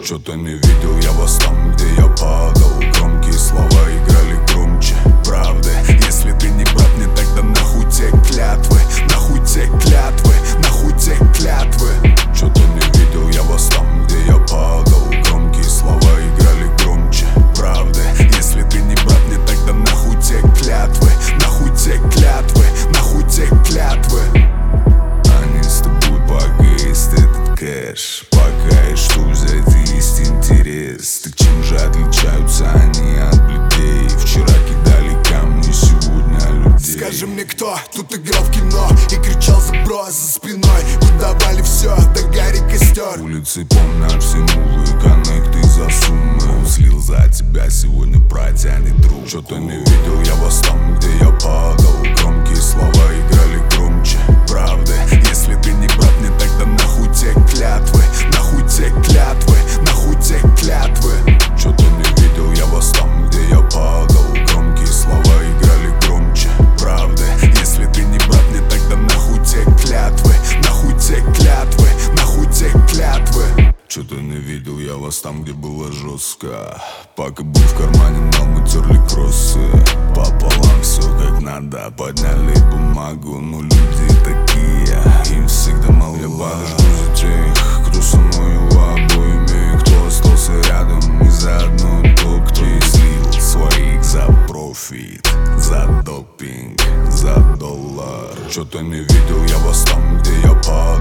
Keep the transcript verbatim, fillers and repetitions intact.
Что-то не видел я вас там, где я падал. Громкие слова играли громче правды. Если ты не брат мне, тогда нахуй те клятвы. Нахуй те клятвы, нахуй те клятвы. Что-то не видел я вас там, где я падал. Громкие слова играли громче правды. Если ты не брат мне, тогда нахуй те клятвы. Нахуй те клятвы, нахуй те клятвы. Они с тобой погасят этот кэш, пока я что взять и есть интерес. Так чем же отличаются они от людей? Вчера кидали камни, сегодня людей. Скажи мне, кто тут играл в кино и кричал за бро за спиной? Выдавали все, до гари костер. Улицы помнят все мувы, коннекты за суммы. Он слил за тебя, сегодня протянет руку. Что-то не видел я вас там, где я падал. Громкие слова играли громче правды. Если ты не брат мне, тогда нахуй те клятвы. Нахуй те клятвы, нахуй те клятвы. Что-то не видел я вас там, где я падал. Громкие слова играли громче правды. Если ты не брат мне, тогда нахуй те клятвы. Нахуй те клятвы, нахуй те клятвы. Что-то не видел я вас там, где было жестко. Пока был в кармане, нам мы терли кроссы. Пополам все как надо, подняли бумагу. Но люди такие, им всегда мало. Я подожду за тех, кто со мною обоими, кто остался рядом. И заодно тот, кто и слил своих за профит, за допинг, за доллар. Что-то не видел я вас там, где я падал.